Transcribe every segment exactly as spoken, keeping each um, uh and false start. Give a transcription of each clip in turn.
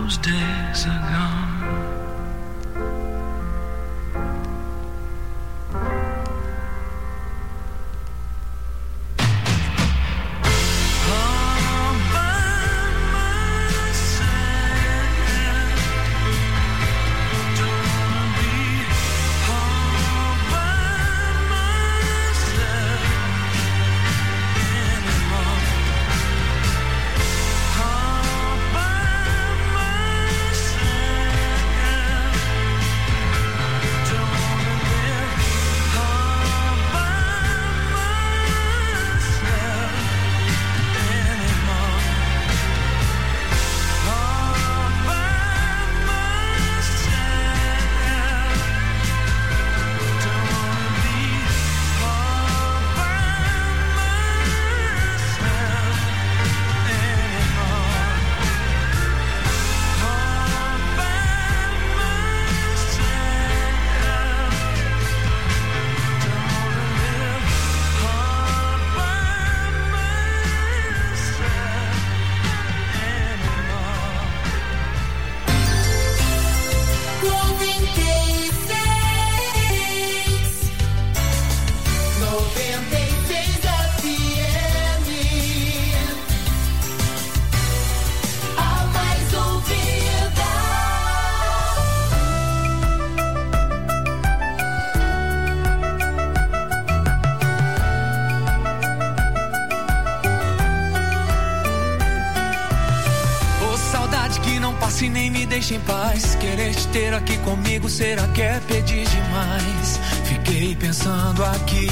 those days are gone. Deixa em paz, querer te ter aqui comigo, será que é pedir demais? Fiquei pensando aqui,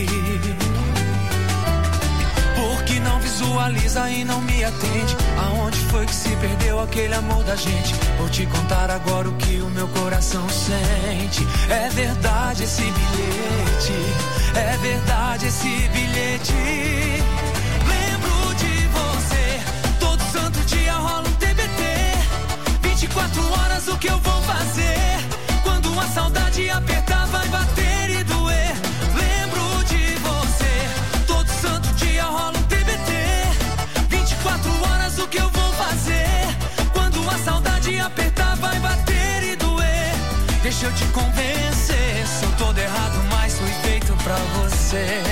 por que não visualiza e não me atende? Aonde foi que se perdeu aquele amor da gente? Vou te contar agora o que o meu coração sente. É verdade esse bilhete, é verdade esse bilhete. Lembro de você, todo santo dia rola um T B T. vinte e quatro horas o que eu vou fazer? Quando a saudade apertar vai bater e doer. Lembro de você, todo santo dia rola um T B T. vinte e quatro horas o que eu vou fazer? Quando a saudade apertar vai bater e doer. Deixa eu te convencer, sou todo errado, mas fui feito pra você.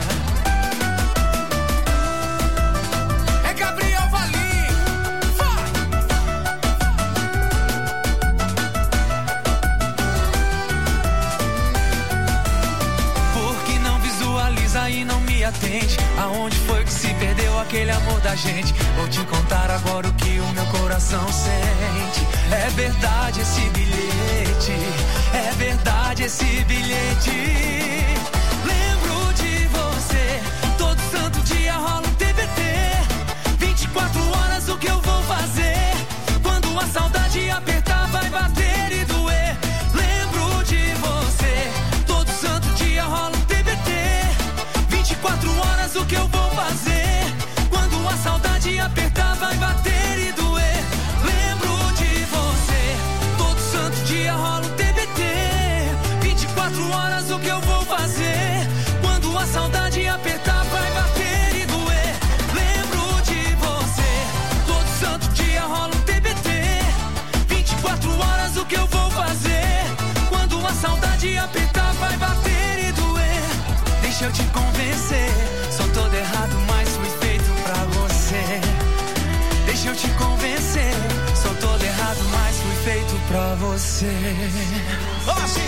E não me atende, aonde foi que se perdeu aquele amor da gente? Vou te contar agora o que o meu coração sente. É verdade esse bilhete, é verdade esse bilhete. Lembro de você, todo santo dia rola um T B T. vinte e quatro horas o que eu vou fazer? Quando a saudade apertar vai bater e doer. Lembro de você, todo santo dia rola um T B T. vinte e quatro horas o que eu vou fazer? Quando a saudade apertar vai bater e doer. Lembro de você, todo santo dia rola um T B T. vinte e quatro horas o que eu vou fazer? Quando a saudade apertar vai bater e doer. Lembro de você, todo santo dia rola um T B T. vinte e quatro horas o que eu vou fazer? Quando a saudade apertar vai bater e doer. Deixa eu te convencer, sou todo errado, mas fui feito pra você. Deixa eu te convencer, sou todo errado, mas fui feito pra você. Vamos assim,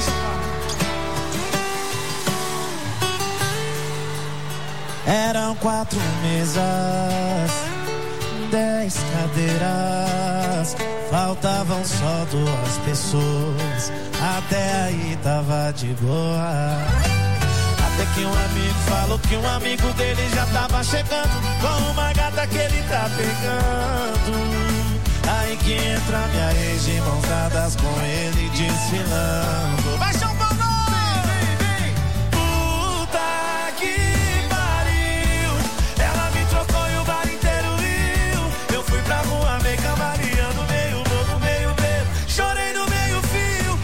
Eram quatro mesas, dez cadeiras, faltavam só duas pessoas. Até aí tava de boa. Até que um amigo falou que um amigo dele já tava chegando com uma gata que ele tá pegando. Aí que entra minha ex de mãos dadas com ele desfilando. Vai, São Paulo! Vem, vem, vem. Puta que pariu. Ela me trocou e o bar inteiro riu. Eu fui pra rua, meio camaria no meio, no meio dedo. Chorei no meio fio.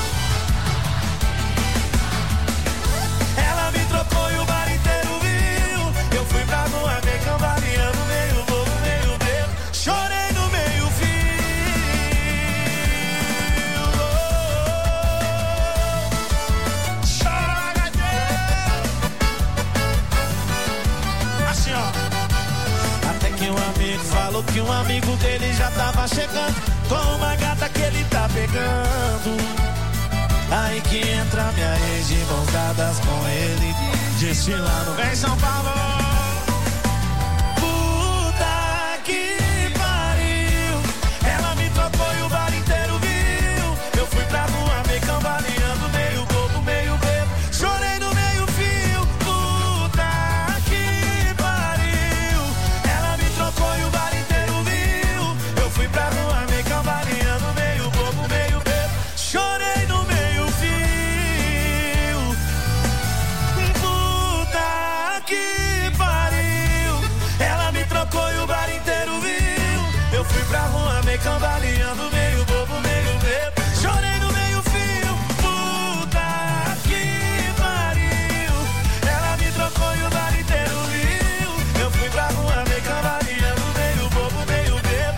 Ela me trocou e o bar inteiro viu. Eu fui pra rua, meio camaria no meio, no meio dedo. Chorei no meio fio. tava chegando com uma gata que ele tá pegando. Aí que entra minha ex de mãos dadas com ele, desfilando em São Paulo. Puta que pariu, ela me trocou e o bar inteiro viu. Eu fui pra rua meio cambaleando, meio bobo, meio bebo, chorei no meio fio. Puta que pariu, ela me trocou e o bar inteiro viu. Eu fui pra rua meio cambaleando, meio bobo, meio bebo, chorei no meio fio. Puta que pariu, ela me trocou e o bar inteiro viu. Eu fui pra rua meio cambaleando, meio bobo, meio bebo, chorei no meio fio. Puta que pariu, ela me trocou e o bar inteiro viu. Eu fui pra rua meio cambaleando, meio bobo, meio bebo.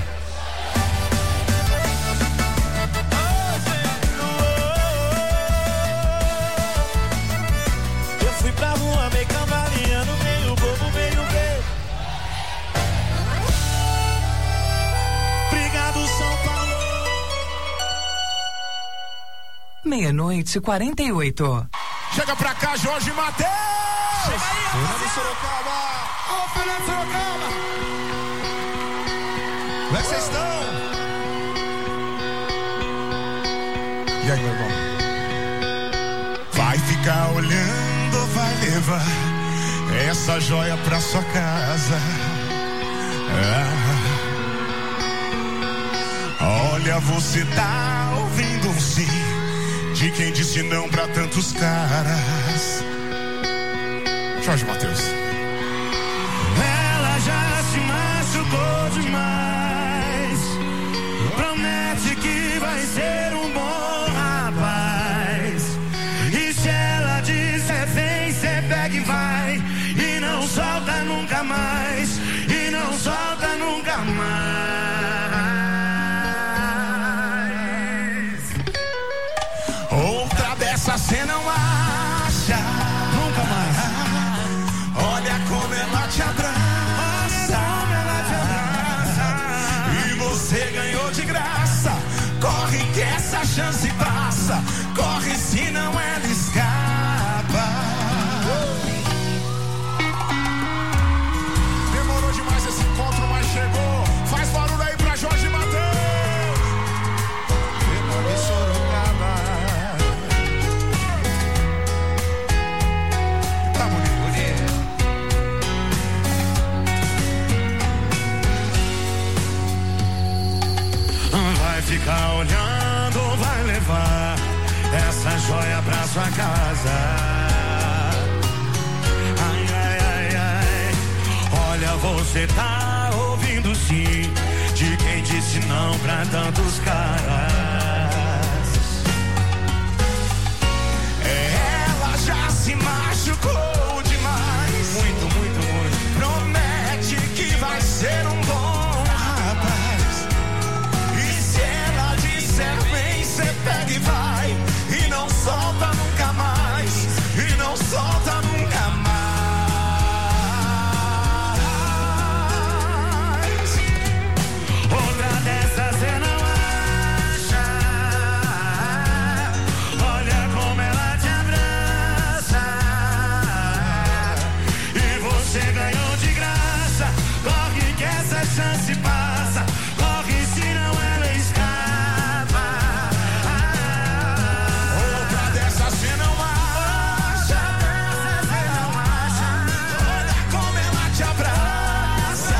Eu fui pra rua meio cambaleando, meio bobo, meio bebo. Obrigado, São Paulo. Meia-noite e quarenta e oito. Chega pra cá, Jorge Mateus! Chega aí, Fernando Sorocaba! Ô, Fernando Sorocaba! Como é que vocês estão? E aí, meu irmão? Vai ficar olhando ou vai levar essa joia pra sua casa? Ah. Olha, você tá ouvindo um sim de quem disse não pra tantos caras. Jorge Mateus. Ela já se machucou demais. Promete que vai ser um bom rapaz. E se ela disser vem, cê pega e vai. E não solta nunca mais. E não solta nunca mais. Outra dessa cê não acha. Nunca mais. Olha como ela te abraça. Como ela te abraça. E você ganhou de graça. Corre que essa chance passa. Corre senão ela escapa. Demorou demais esse encontro, mas chegou. Faz barulho aí pra Jorge Mateus. Fernando Sorocaba. Tá bonito, bonito. Vai ficar olhando, vai levar essa joia pra sua casa. Ai, ai, ai, ai. Olha, você tá ouvindo sim de quem disse não pra tantos caras. Ela já se machucou demais. Muito, muito, muito. Promete que vai ser um bom rapaz. E se ela disser vem, cê pega e vai. E não solta nunca mais. E não solta nunca mais. Outra dessas cê não acha. Olha como ela te abraça. E você ganhou de graça. Corre que essa chance passa. Corre senão ela escapa. Outra dessa cê não acha. Olha como ela te abraça.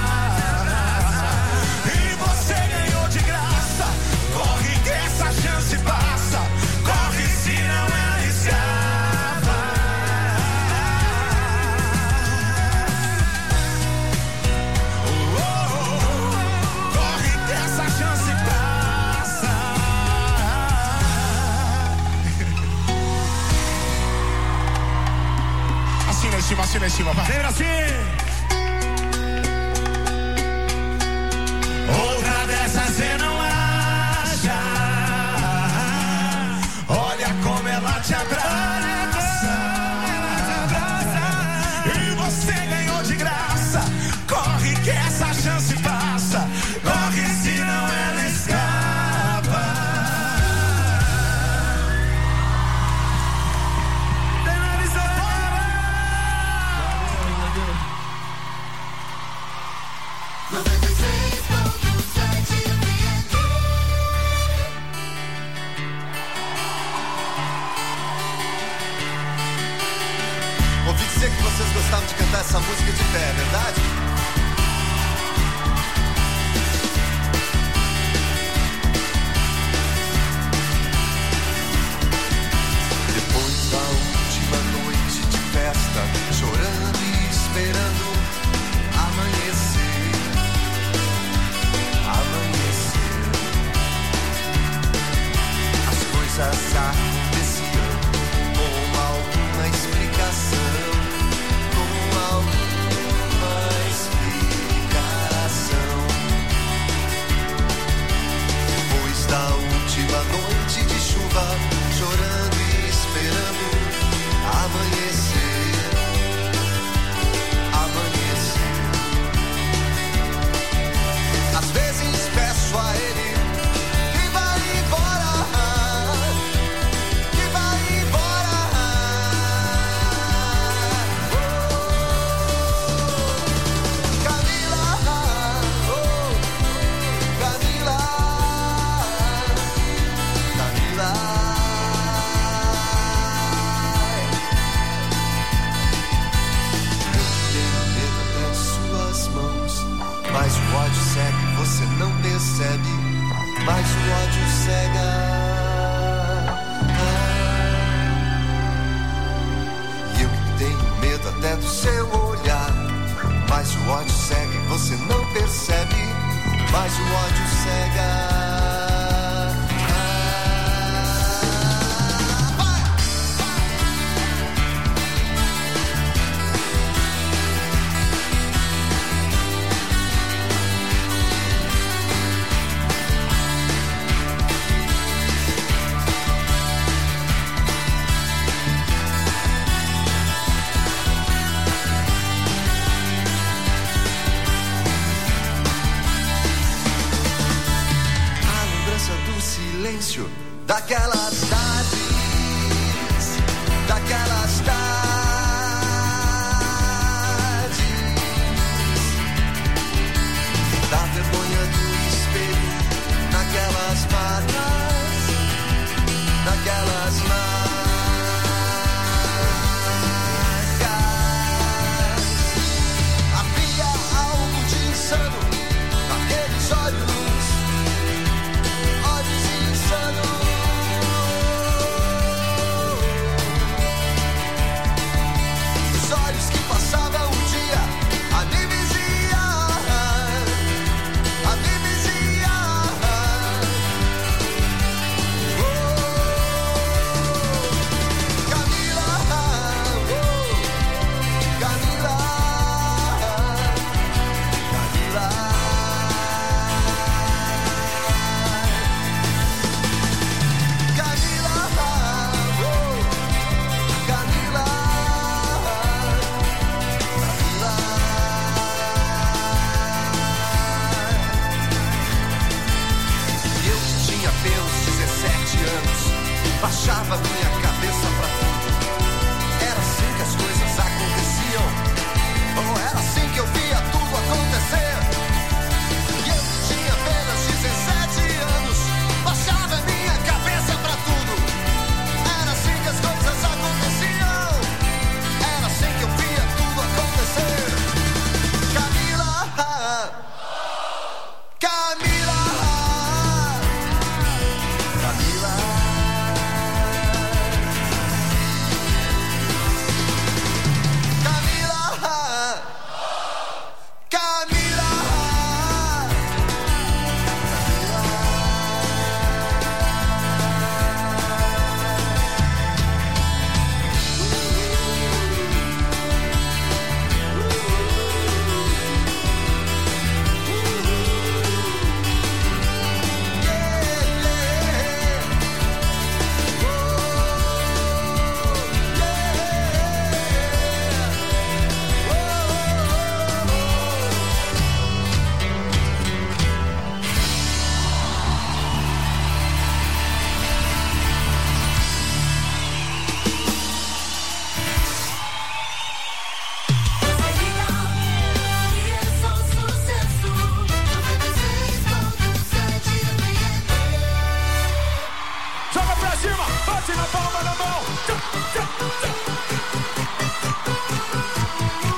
E você ganhou de graça. Corre que essa chance passa. Corre senão ela escapa. Oh, oh, oh. Corre que essa chance passa. Assina em cima, assina em cima, vai. Lembra assim? Outra dessas cê não acha. Olha como ela te abraça. E você ganhou de graça. Corre que essa chance passa. Corre senão gostavam de cantar essa música de pé, é verdade? Depois da última noite de festa, chorando e esperando amanhecer, amanhecer, as coisas aconteciam com alguma explicação, com alguma explicação. Depois da última noite de chuva, chorando e esperando amanhecer, amanhecer. Às vezes peço a ele que vai embora, que vai embora. Oh, Camila, oh, Camila, Camila. Mas o ódio cega, você não percebe. Mas o ódio cega. E eu que tenho medo até do seu olhar. Mas o ódio cega e você não percebe. Mas o ódio cega. Daquelas tardes, daquelas tardes, da vergonha do espelho, naquelas marcas, naquelas marcas. Havia algo de insano naqueles olhos, olhos insanos. Olhos que passavam um dia a me vigiar, a me vigiar. Oh, Camila, oh, Camila, Camila. Camila, oh, Camila. Apenas dezessete anos, baixava minha cabeça pra tudo. Era assim que as coisas aconteciam, ou era assim que eu via tudo acontecer. E eu tinha apenas dezessete anos, baixava minha cabeça pra tudo. Era assim que as coisas aconteciam, era assim que eu via tudo acontecer. Camila, Camila. Bate na palma da mão. Tchá, tchá, tchá.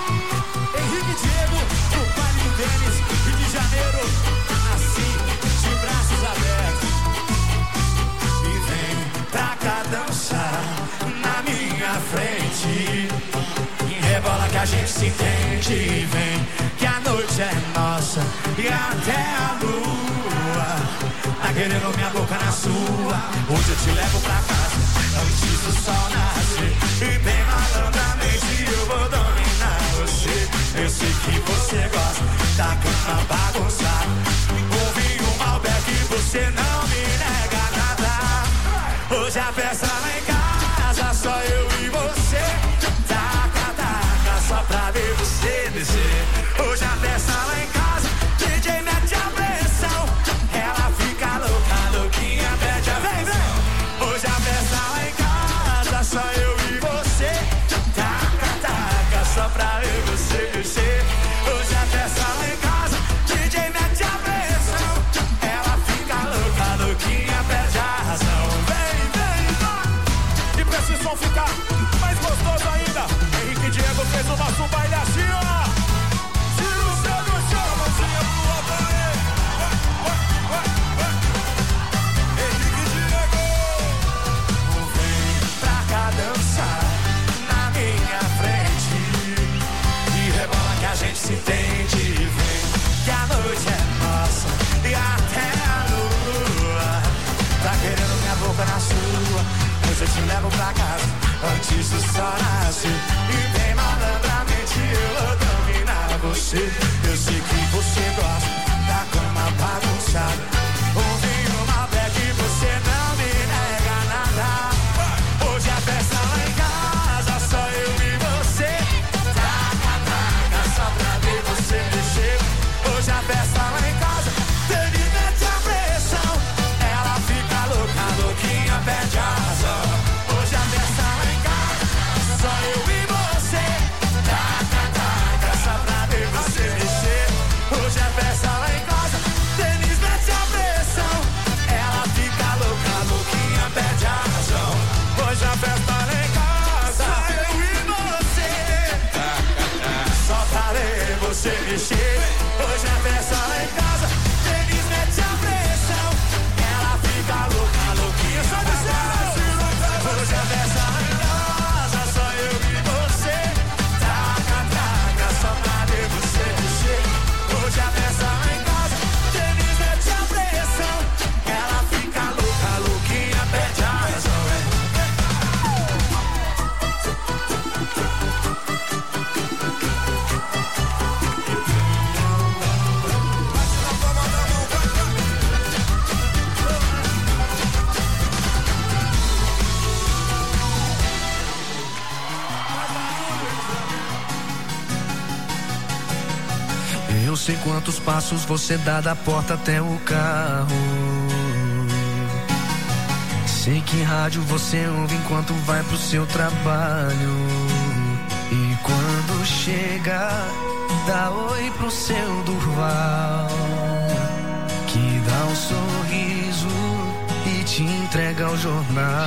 a gente se entende e vem, que a noite é nossa e até a lua tá querendo minha boca na sua. Hoje eu te levo pra casa antes do sol nascer, e bem malandramente eu vou dominar você. Eu sei que você gosta da cama bagunçada, ouvi um Malbec e você não me nega nada. Hoje a festa lá em casa, só eu e você. Taca, taca, só pra ver você descer. Hoje a festa lá em casa, D J mete a pressão, ela fica louca, louquinha, pede a vem, vem. Hoje a festa lá em casa, só eu e você. Taca, taca, só pra ver você descer. Hoje a festa lá em casa, D J mete a pressão, ela fica louca, louquinha, perde a razão. Vem, vem, vai. E pra esse som ficar mais gostoso ainda, Henrique e Diego fez o nosso baile assim, ó. Tira o céu do chão, mãozinha pro alto aí. Henrique e Diego. Vem pra cá dançar na minha frente e rebola que a gente se entende. Vem que a noite é nossa e até a lua tá querendo minha boca na sua. Hoje eu te levo pra casa antes do sol nascer, e bem malandramente eu vou dominar você. Eu sei que você gosta da cama bagunçada, ouvi uma Malbec e você não me nega nada. Hoje a festa lá em casa, só eu e você. Taca, taca, só pra ver você mexer. Hoje a festa lá em casa, ele mete a pressão, ela fica louca, louquinha, perde a razão. Hoje a festa lá em casa, só eu e você. Taca, taca, só pra ver você mexer. Hoje a festa lá em casa, Denis mete a pressão, ela fica louca, louquinha, perde a razão. Hoje a festa lá em casa, eu e você. Só pra ver você mexer. Hoje a festa lá em casa, Denis mete a pressão, ela fica louca, louquinha, só descer. Hoje a festa lá em casa, só eu e você. Taca, taca, só pra ver você mexer. Hoje a festa lá em casa, Denis mete a pressão, ela fica louca, louquinha, perde a razão. Eu sei quantos passos você dá da porta até o carro. Sei que rádio você ouve enquanto vai pro seu trabalho. E quando chega, dá oi pro seu Durval, que dá um sorriso e te entrega o jornal.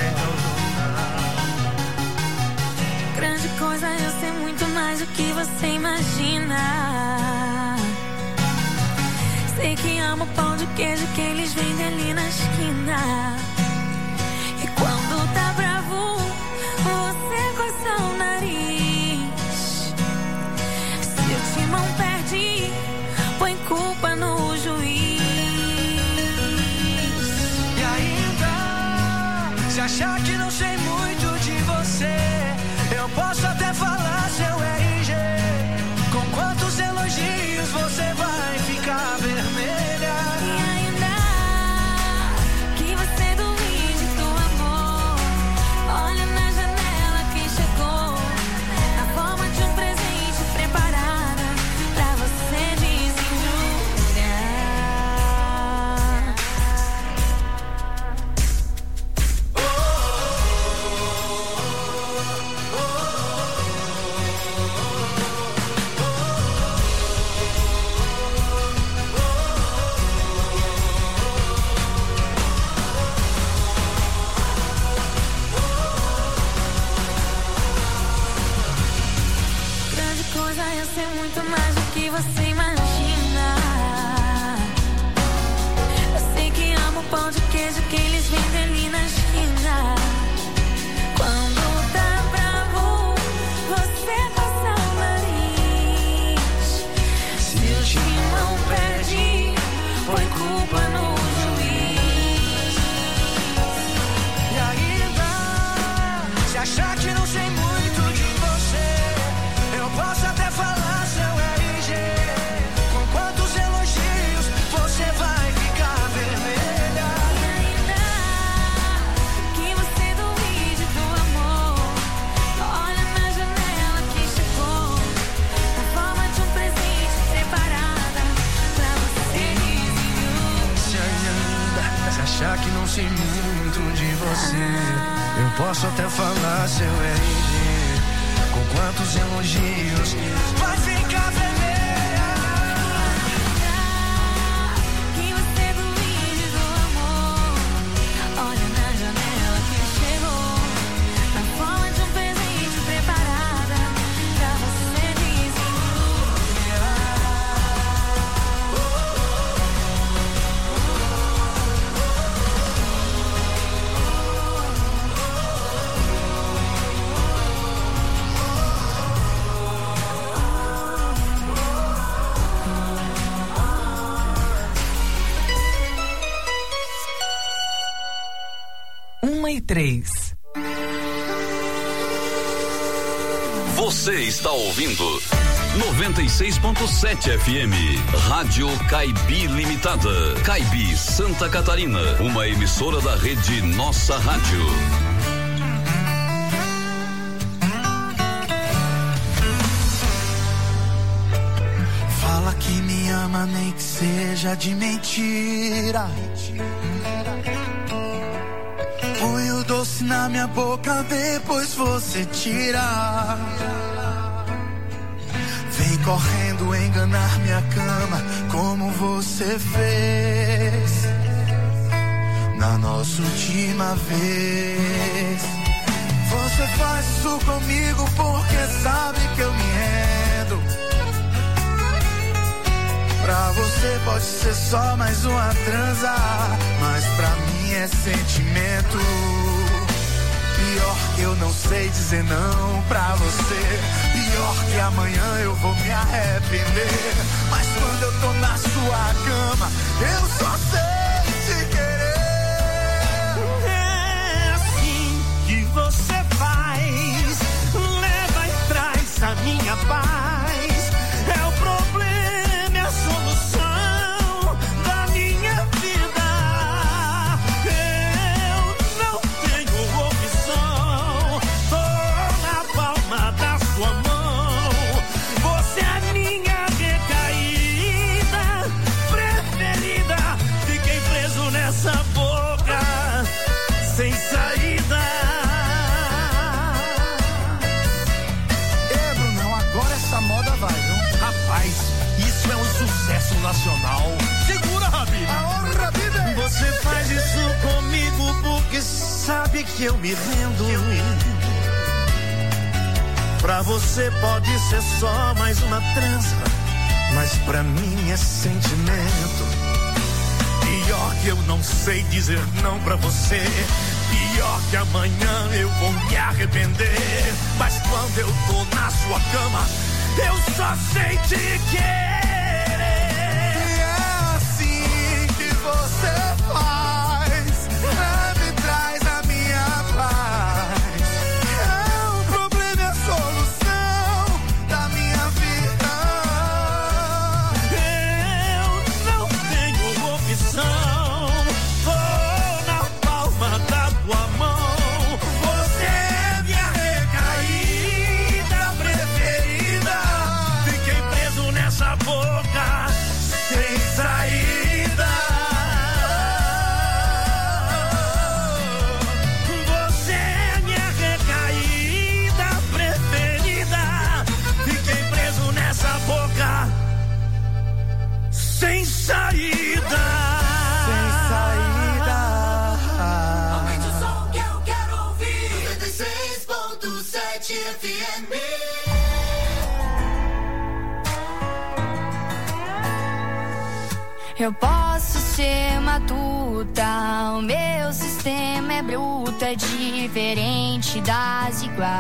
Grande coisa é eu ser muito mais do que você imagina. Sei que amo pão de queijo que eles vendem ali na esquina. E quando tá bravo, você coça o nariz. Se o timão perde, põe culpa no juiz. E ainda, se achar que não sei muito de você, eu posso até falar seu R G. Com quantos elogios você vai ficar vermelha? E ainda que você duvide do amor, olha na janela quem chegou, na forma de um presente preparada pra você desenjulgar. Grande coisa é eu ser muito mais do que você imagina. Eu sei que amo pão de queijo que eles vendem ali na esquina. Quando tá bravo, você passa achar que não sei muito de você. Eu posso até falar seu R G, com quantos elogios, mas fica vermelha. Que você duvide do amor. Olha na janela que chegou, na forma de um presente preparada pra você desenvolver. Uma e três. Você está ouvindo noventa e seis ponto sete F M, Rádio Caibi Limitada, Caibi, Santa Catarina, uma emissora da rede Nossa Rádio. Fala que me ama, nem que seja de mentira. Põe o doce na minha boca, depois você tira. Vem correndo enganar minha cama, como você fez na nossa última vez. Você faz isso comigo porque sabe que eu me rendo. Pra você pode ser só mais uma transa, mas pra mim é sentimento. Pior que eu não sei dizer não pra você. Pior que amanhã eu vou me arrepender. Mas quando eu tô na sua cama, eu só sei te querer. É assim que você faz, leva e traz a minha paz. É o problema, é a solução da minha vida. Eu não tenho opção, tô na palma da sua mão. Você é minha recaída preferida. Fiquei preso nessa boca sem saída. É, Brunão, agora essa moda vai, viu? Rapaz, isso é um sucesso nacional. Segura, Rabi. Aô, Rabi, bem. Você faz isso comigo porque sabe que eu me rendo. Pra você pode ser só mais uma trança, mas pra mim é sentimento. Pior que eu não sei dizer não pra você. Pior que amanhã eu vou me arrepender. Mas quando eu tô na sua cama, eu só sei te querer. E é assim que você faz, me traz a minha paz. É o problema, é a solução da minha vida. Eu não tenho opção, tô na palma da tua mão. Você é minha recaída preferida. Fiquei preso nessa boca sem saída. Você é minha recaída preferida. Fiquei preso nessa boca sem saída. Sem saída. Aumente o som que eu quero ouvir. noventa e seis ponto sete F M. Eu posso ser matuta, o meu sistema é bruto, é diferente das iguais.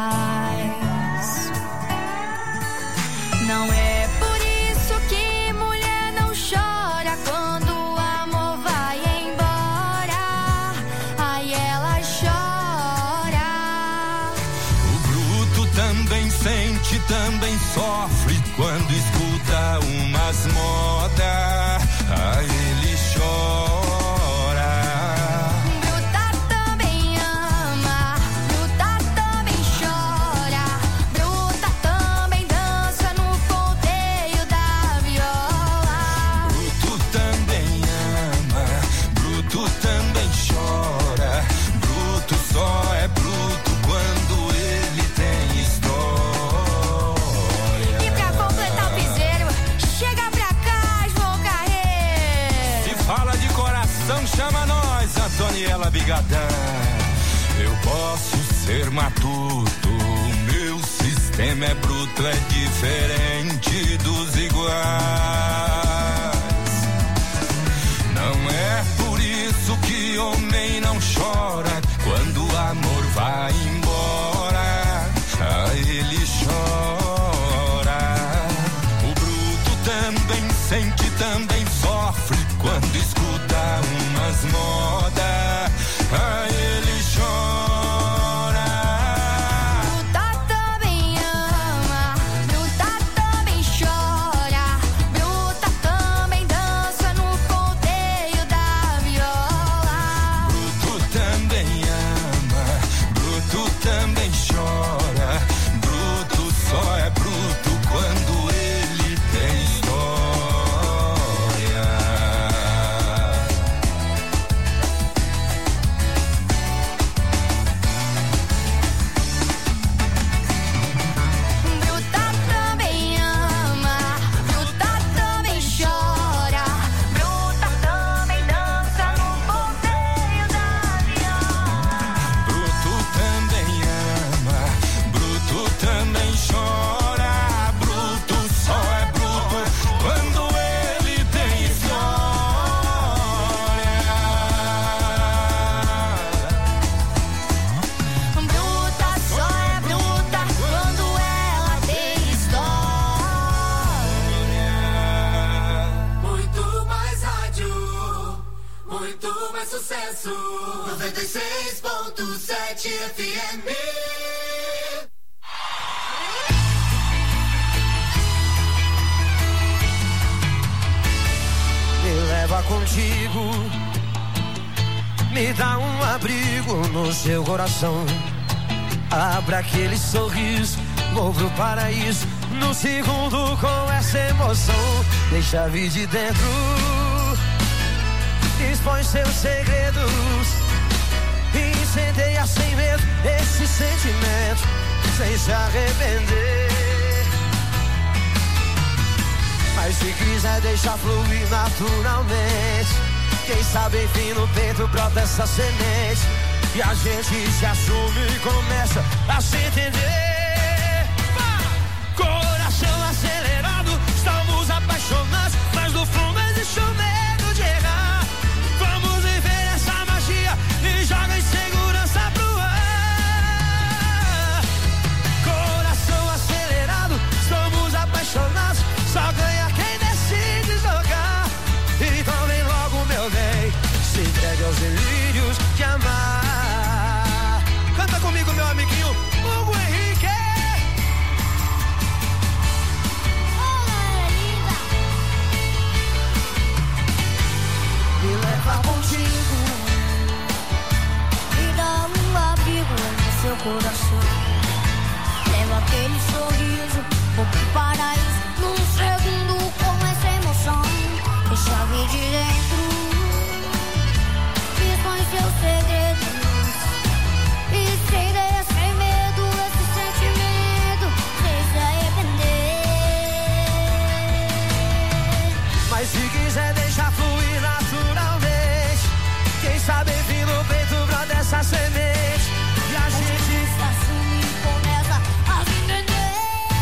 Não é por isso que mulher não chora quando o amor vai embora. Aí ela chora. O bruto também sente, também sofre quando escuta umas modas. Aí ele chora. Bruta também ama, bruta também chora, bruta também dança no ponteio da viola. Bruto também ama, bruto também chama nós, Antoniela Bigadã. Eu posso ser matuto, o meu sistema é bruto, é diferente dos iguais. Não é por isso que homem não chora quando o amor vai embora. Ah, ele chora. O bruto também sente, também sofre quando escuta umas modas. Ah, ele chora. Bruta também ama, bruta também chora, bruta também dança no ponteio da viola. Bruto também ama, bruto também chora. Bruto só é bruto quando ele tem história. Bruta também ama, bruta também chora, bruta também dança no ponteio da viola. Bruto também ama, bruto também chora. Bruto só é bruto quando ele tem história. Bruta só é bruta quando ela tem história. Muito mais rádio, muito mais sucesso. noventa e seis ponto sete F M. Me leva contigo, me dá um abrigo no seu coração. Abra aquele sorriso, vou pro paraíso. No segundo com essa emoção, deixa vir de dentro. Expõe seus segredos, incendeia sem medo esse sentimento, sem se arrepender. Mas se quiser deixar fluir naturalmente, quem sabe enfim no peito brota essa semente, e a gente se assume e começa a se entender. Coração acelerado, estamos apaixonados, mas no fundo existe o medo de errar. Vamos viver essa magia e joga insegurança pro ar. Coração acelerado, estamos apaixonados, só ganha quem decide jogar. Então vem logo, meu bem, se entregue aos delírios de amar. Canta comigo, meu amiguinho Hugo Henrique. Me leva contigo, Me dá um abrigo no seu coração. Leva aquele sorriso, vou pro paraíso. Num segundo com essa emoção, deixa vir de dentro. Expõe seus segredos, incendeia sem medo esse sentimento, sem se arrepender. mas se quiser deixar fluir naturalmente, quem sabe enfim no peito brota essa semente, e a gente se assume e começa a se entender.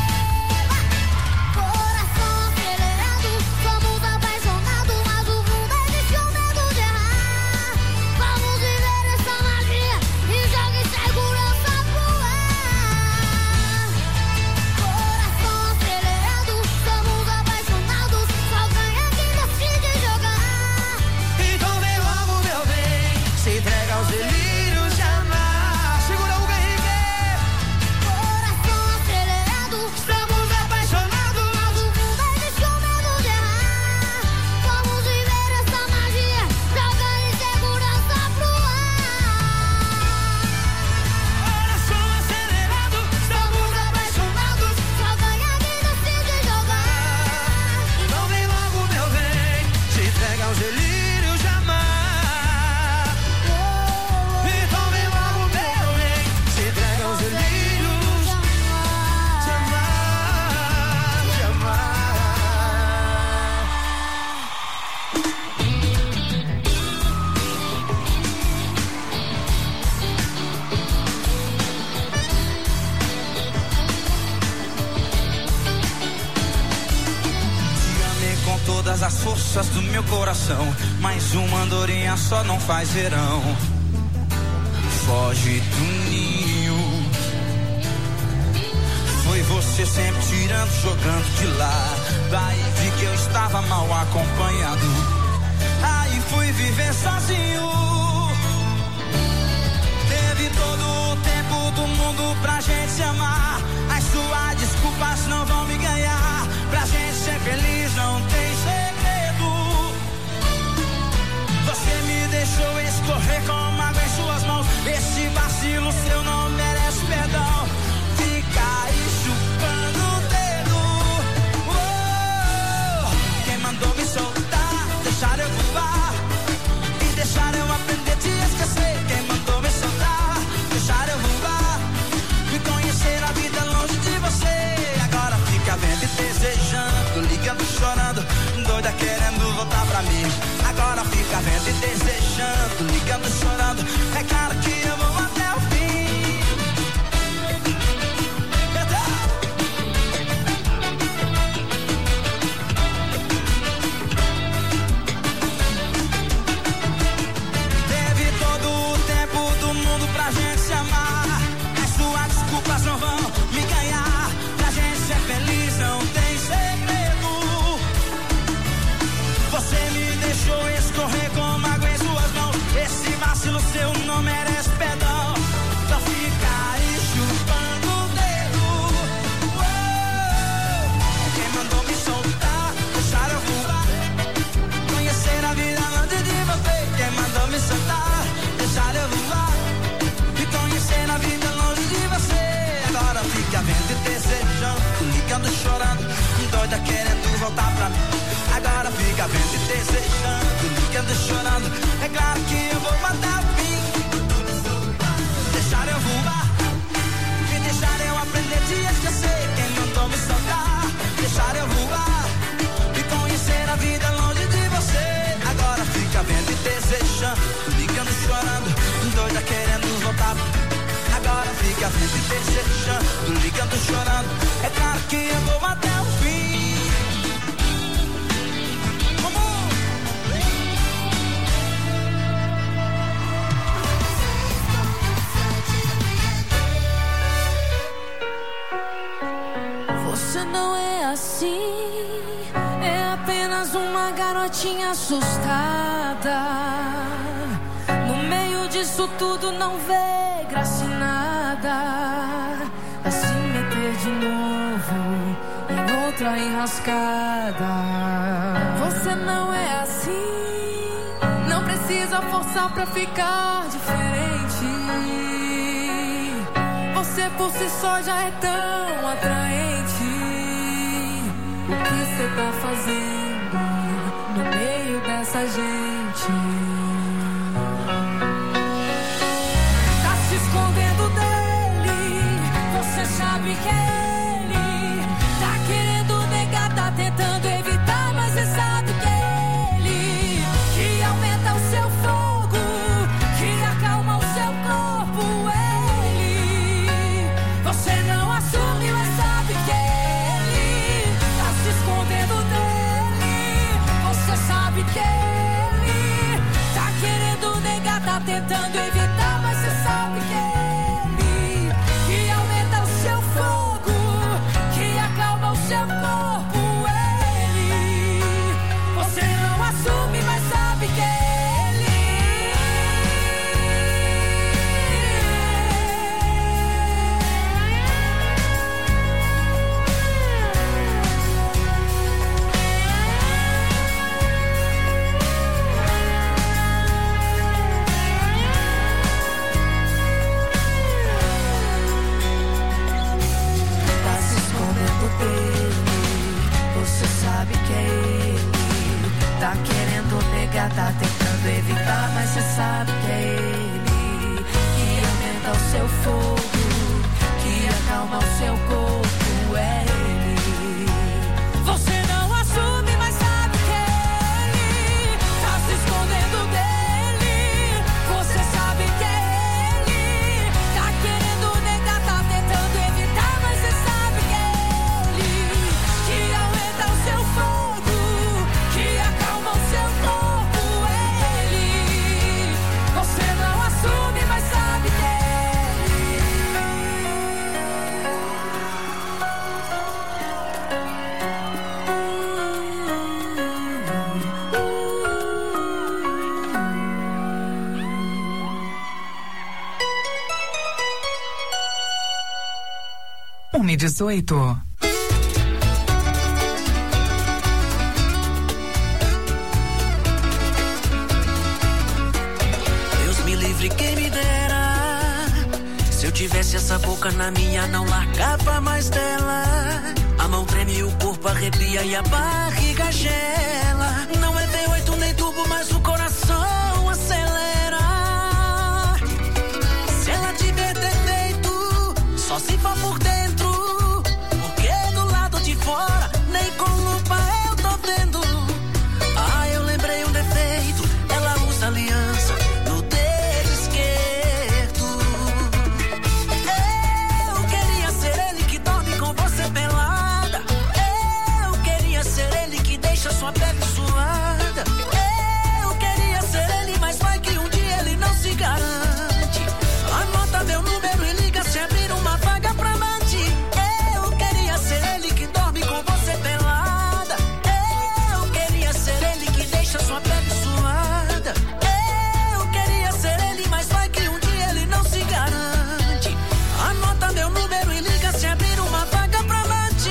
Coração acelerado, somos apaixonados, mas o mundo existe o medo de errar. Vamos viver essa magia e joga insegurança pro ar. Coração acelerado, somos apaixonados, só ganha quem decide jogar. então vem logo, meu bem, se entrega aos delírios de amar. Segura o Henrique. Coração acelerado, Estamos apaixonados, mas o mundo existe o medo de errar. Vamos viver essa magia, joga insegurança pro ar. coração acelerado, Estamos apaixonados, só ganha quem decide jogar. então vem logo, meu bem, se entrega aos delírios de amar. peças do meu coração, mas uma andorinha só não faz verão. Foge do ninho. Foi você sempre tirando, jogando de lá. Daí vi que eu estava mal acompanhado. Aí fui viver sozinho. Teve todo o tempo do mundo pra gente se amar. As suas desculpas não vão me ganhar. Pra gente ser feliz não tem segredo. Você me deixou escorrer como água em suas mãos. Esse vacilo seu não merece perdão. Fica aí chupando o dedo. Oh, quem mandou me soltar? Deixar eu voar e deixar eu aprender a te esquecer. Quem mandou me soltar? Deixar eu voar e conhecer a vida longe de você. Agora fica vendo e desejando, ligando, chorando, doida querendo voltar pra mim. Agora fica vendo e desejando, ligando, chorando. É claro que eu vou até o fim. Teve todo o tempo do mundo pra gente se amar. As suas desculpas não vão me ganhar. Pra gente ser feliz não tem segredo. Você me deixou escorrer como água em suas mãos. Esse vacilo seu não merece perdão. Então fica aí chupando o dedo. Oh, quem mandou me soltar? Deixar eu voar, conhecer a vida antes de você. Quem mandou me soltar? Deixar eu voar e conhecer a vida longe de você. Agora fica vendo e desejando, ligando, chorando, doida querendo voltar pra mim. Agora fica vendo e desejando, ligando, chorando. É claro que eu vou matar o fim. Deixar eu voar e deixar eu aprender a te esquecer. Quem mandou me soltar? Deixar eu voar e conhecer a vida longe de você. Agora fica vendo e desejando, ligando, chorando, doida querendo voltar. Agora fica vendo e desejando, ligando, chorando. É claro que eu vou até o fim. Você não é assim, é apenas uma garotinha assustada. No meio disso tudo não vê graça em nada. Vai se meter de novo em outra enrascada. Você não é assim, não precisa forçar pra ficar diferente. Você por si só já é tão atraente. O que você tá fazendo no meio dessa gente? Tá se escondendo dele. Você sabe que é ele. Tá querendo negar, tá tentando evitar, mas você sabe que é ele. Que aumenta o seu fogo, que acalma o seu corpo. Você não assume, mas sabe que ele tá se escondendo dele. Você sabe que ele tá querendo negar, tá tentando evitar, mas você sabe que ele que aumenta o seu fogo, que acalma o seu corpo. Ele, você não assume, mas sabe que ele. uma e dezoito. Deus me livre, quem me dera. Se eu tivesse essa boca na minha, não largava mais dela. A mão treme, o corpo arrepia e a barriga gela. Não é V oito nem turbo, mas o coração acelera. Se ela tiver defeito, só se for por dentro. Porque do lado de fora, nem com lupa eu tô vendo. Ah, eu lembrei um defeito, ela usa aliança no dedo esquerdo. Eu queria ser ele que dorme com você pelada. Eu queria ser ele que deixa sua pele suada. Eu queria ser ele, mas vai que um dia ele não se garante. Anota meu número e liga se abrir uma vaga pra amante. Eu queria ser ele que dorme com você pelada. Eu queria ser ele que deixa sua pele suada. Eu queria ser ele, mas vai que um dia ele não se garante. Anota meu número e liga se abrir uma vaga pra amante.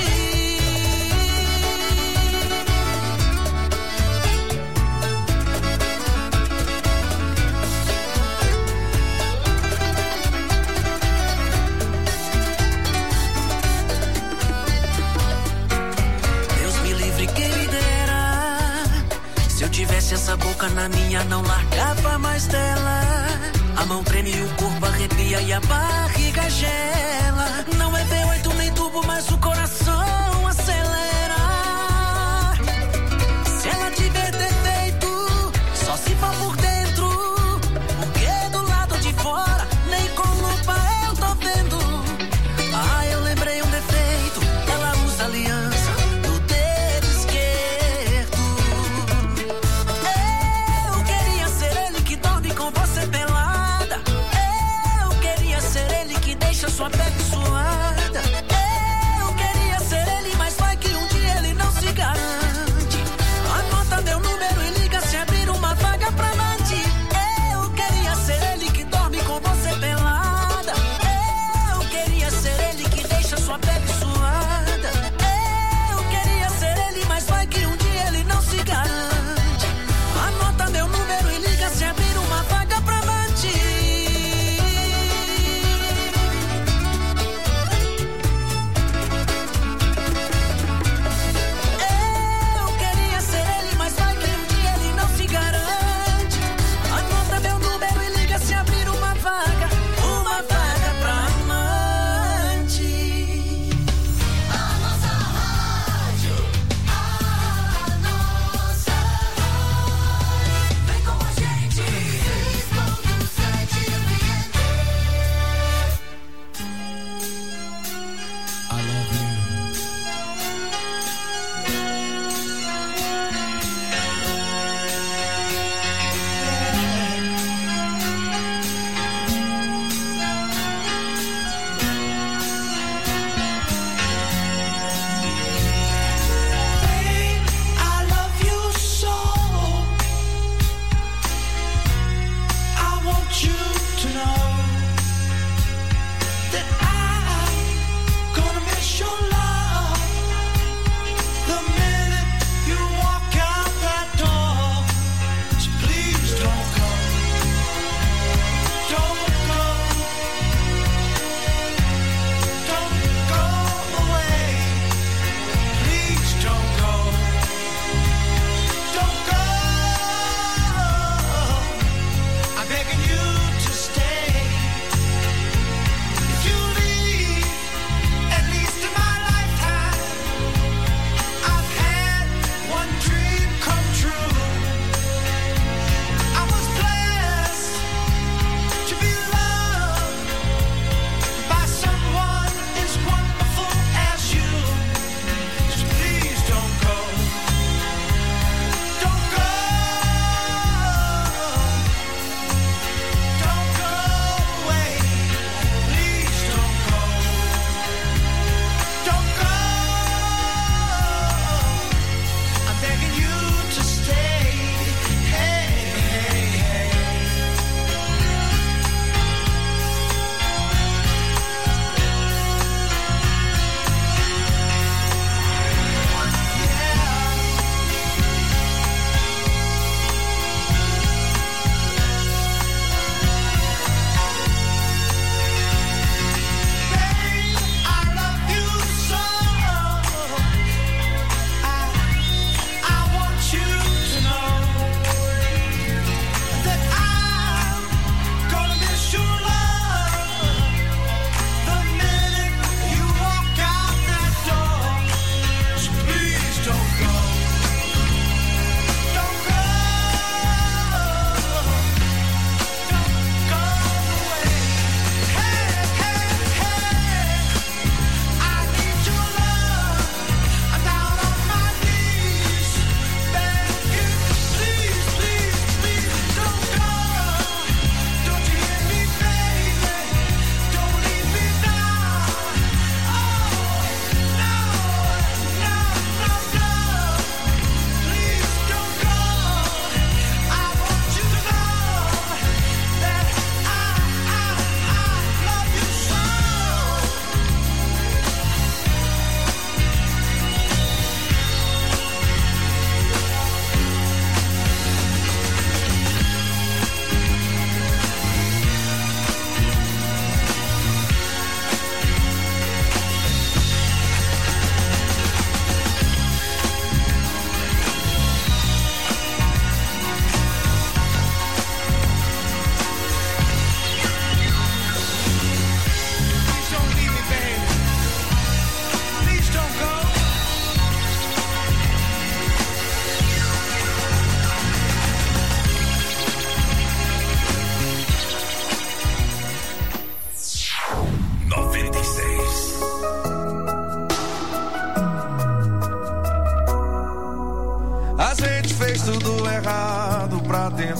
Deus me livre, quem me dera. Se eu tivesse essa boca na minha, não largava mais dela. A mão treme, o corpo arrepia e a barriga gela. Não é V oito nem turbo, mas o coração acelera. Se ela tiver defeito, só se for por dentro. Porque do lado de fora, nem com lupa eu tô vendo. Ah, eu lembrei um defeito, ela usa aliança no dedo esquerdo. Eu queria ser ele que dorme com você pelada. Eu queria ser ele que deixa sua pele suada. Eu queria ser ele,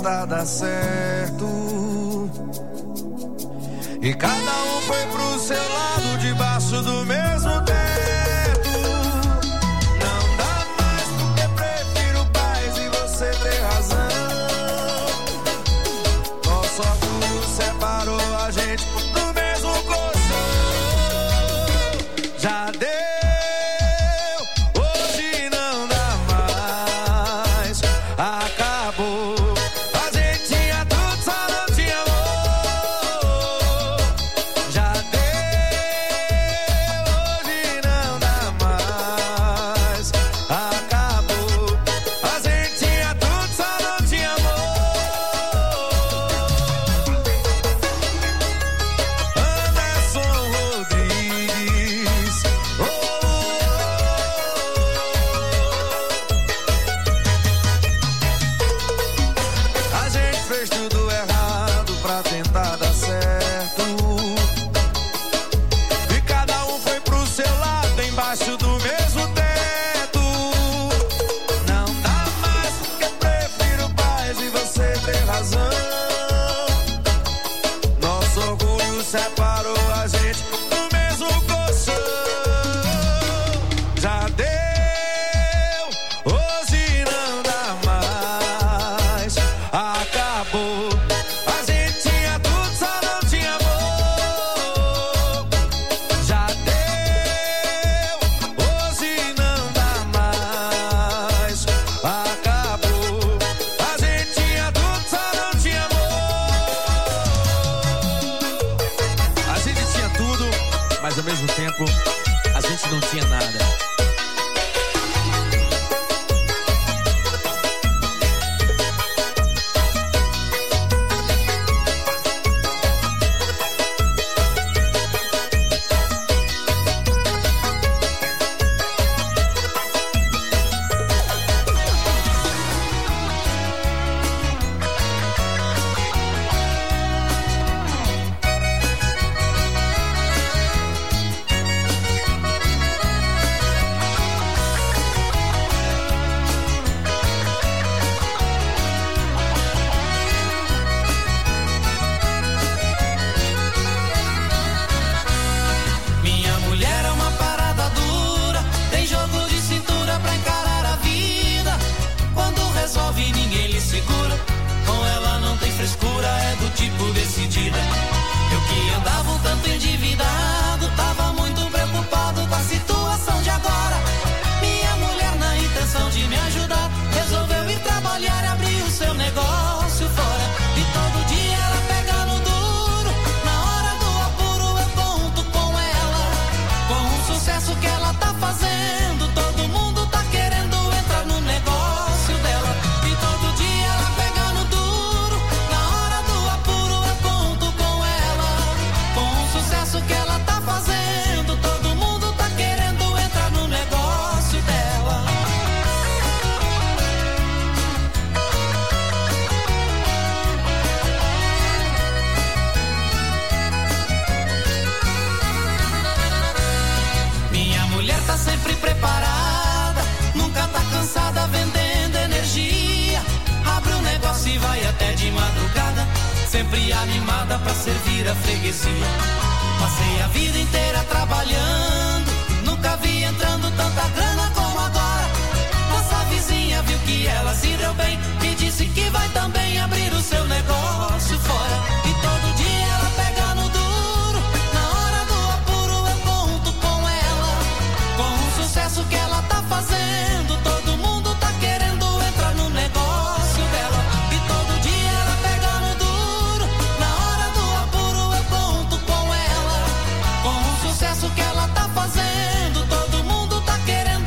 tentar dar certo. E cada um foi pro seu lado, debaixo do mesmo teto. Não dá mais porque prefiro paz e você ter razão. Nosso orgulho separou a gente do mesmo colchão. Já deu, hoje não dá mais. Acabou. A gente tinha tudo, só não tinha amor. Já deu, hoje não dá mais. Acabou. A gente tinha tudo, só não tinha amor. Anderson Rodrigues. Oh, oh, oh. A gente fez tudo errado pra tentar dar certo. E cada um foi pro seu lado, embaixo do mesmo teto. Não dá mais porque prefiro paz e você ter razão. Nosso orgulho separou a gente do mesmo colchão. Já deu, hoje não dá mais. Acabou. A gente tinha tudo, só não tinha amor. Já deu, hoje não dá mais. Acabou. A gente tinha tudo, só não tinha amor. A gente tinha tudo, mas ao mesmo tempo a gente não tinha nada. Minha mulher é uma parada dura, tem jogo de cintura pra encarar a vida. Quando resolve ninguém lhe segura, com ela não tem frescura, é do tipo decidida. Eu que andava um tanto endividado, tava muito preocupado com a situação de agora. Minha mulher, na intenção de me ajudar, resolveu ir trabalhar e abrir o seu negócio fora. E todo dia ela pega no duro, na hora do apuro eu conto com ela. Com o sucesso que ela tá fazendo, todo mundo tá querendo entrar no negócio dela. E todo dia ela pega no duro, na hora do apuro eu conto com ela. Com o sucesso que ela tá fazendo, todo mundo tá querendo entrar no negócio dela. Minha mulher tá sempre preparada, nunca tá cansada vendendo energia. Abre um negócio e vai até de madrugada, sempre animada pra servir a freguesia. Passei a vida inteira trabalhando, nunca vi entrando tanta grana como agora. Nossa vizinha viu que ela se deu bem e disse que vai também abrir o seu negócio fora. E todo dia ela pega no duro, na hora do apuro eu conto com ela. Com o sucesso que ela tá fazendo, todo mundo tá querendo entrar no negócio dela. E todo dia ela pega no duro, na hora do apuro eu conto com ela. Com o sucesso que ela tá fazendo, todo mundo tá querendo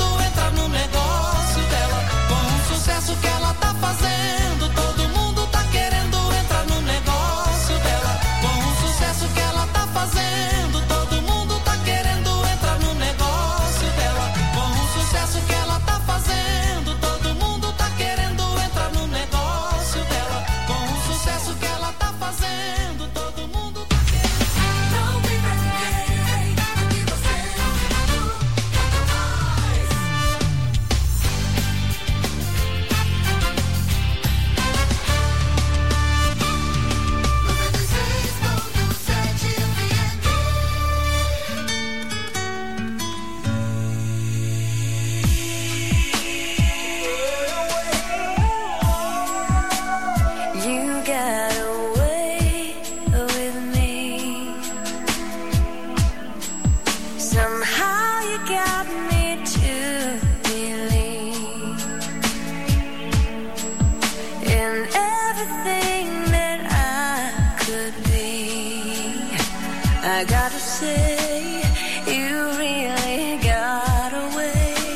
would be. I gotta say, you really got away.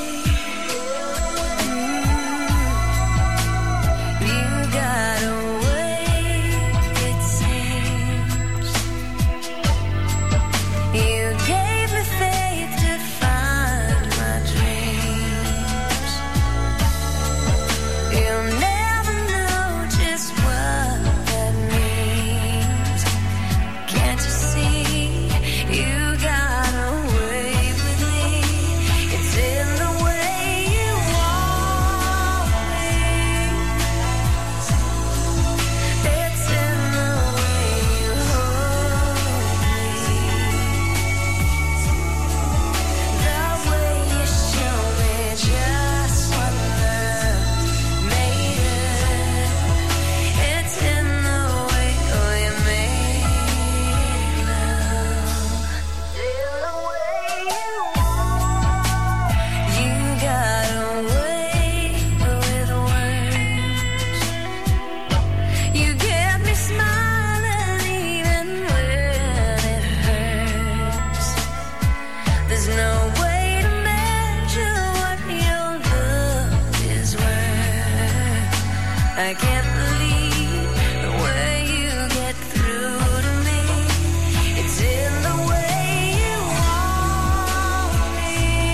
I can't believe the way you get through to me. It's in the way you want me.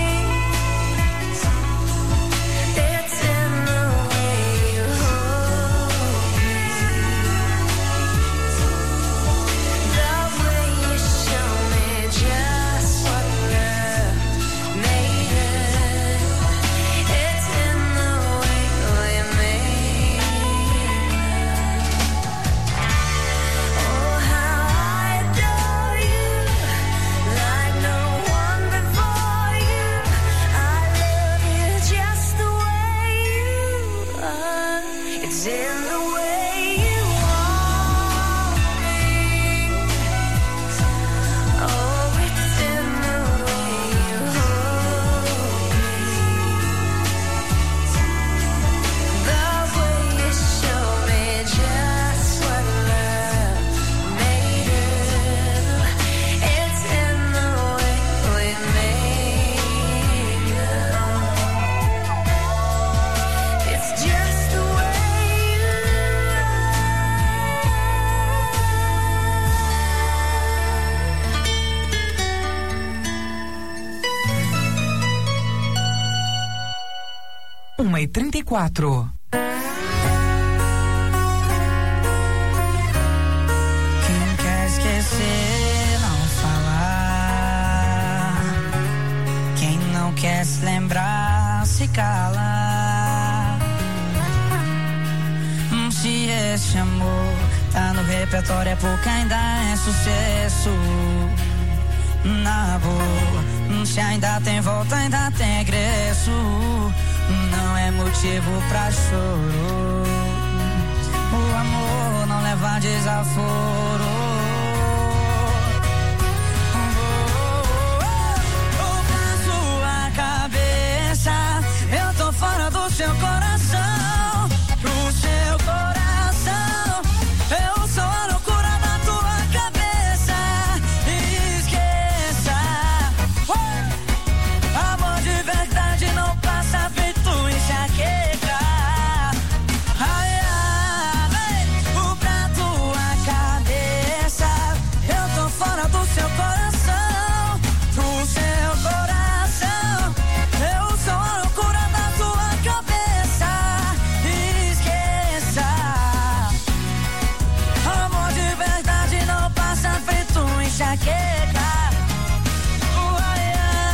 It's in the way you hold me. The way you show me just what love made of. It's in the way we made. Oh, how I adore you, like no one before you. I love you just the way you are. It's in the way you want me. Oh, it's in the way you hold me. The way you show me just what love made of. It's in the way we made love. It's just the way you uma e trinta e quatro. Quem quer esquecer, não falar. Quem não quer se lembrar, se cala. Hum, Se esse amor tá no repertório é porque ainda é sucesso. Na boa, hum, se ainda tem volta, ainda tem regresso. Não é motivo pra choro. O amor não leva desaforo. Oh, pra sua cabeça, eu tô fora do seu coração. Pro seu coração, eu sou a loucura da tua cabeça. Esqueça, oh, amor de verdade não passa feito enxaqueca. Ai, ai, o pra tua cabeça, eu tô fora do seu coração. Pro seu coração, eu sou a loucura da tua cabeça. Esqueça, amor de verdade não passa feito enxaqueca. Ai,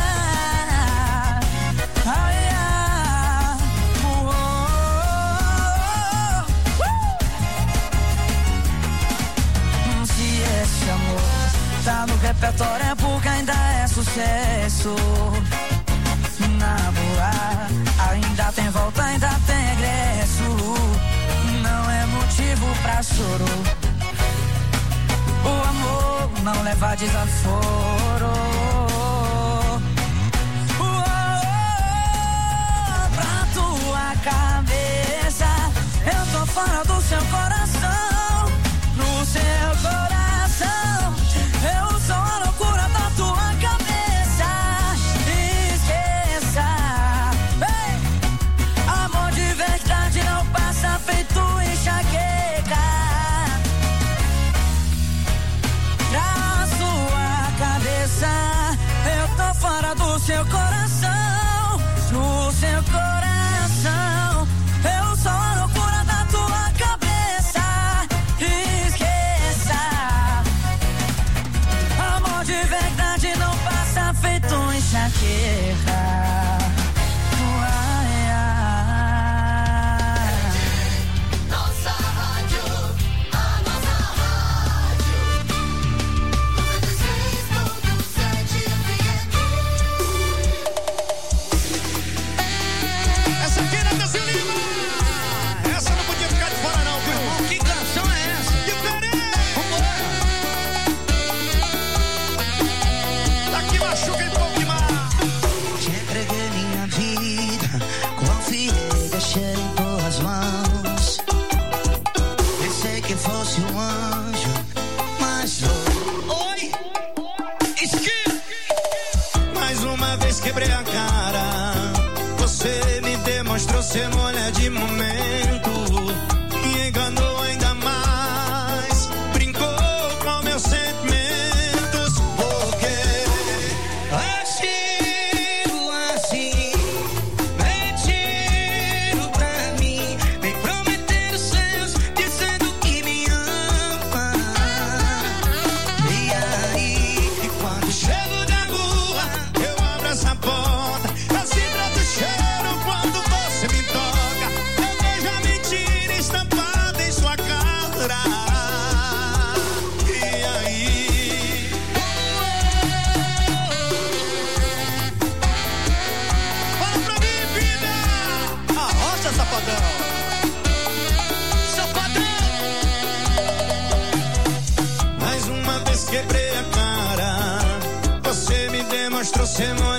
ai, ai, ai, oh, oh, oh. Hum, Se esse amor tá no repertório é porque ainda é sucesso. Na boa, ainda tem volta, ainda tem regresso. Não é motivo pra choro. O amor não leva desaforo. Pra tua cabeça, eu tô fora do seu coração. No seu coração, você mulher de momento, me enganou ainda mais, brincou com meus sentimentos, porque agiu assim, mentindo pra mim, vem prometendo seus, dizendo que me ama. E aí, e quando chego da rua, eu abro essa porta, assim pra do cheiro quando você me toca, eu vejo a mentira estampada em sua cara. E aí, fala pra mim, vida! Arrocha, safadão! safadão, Mais uma vez quebrei a cara, você me demonstrou ser mulher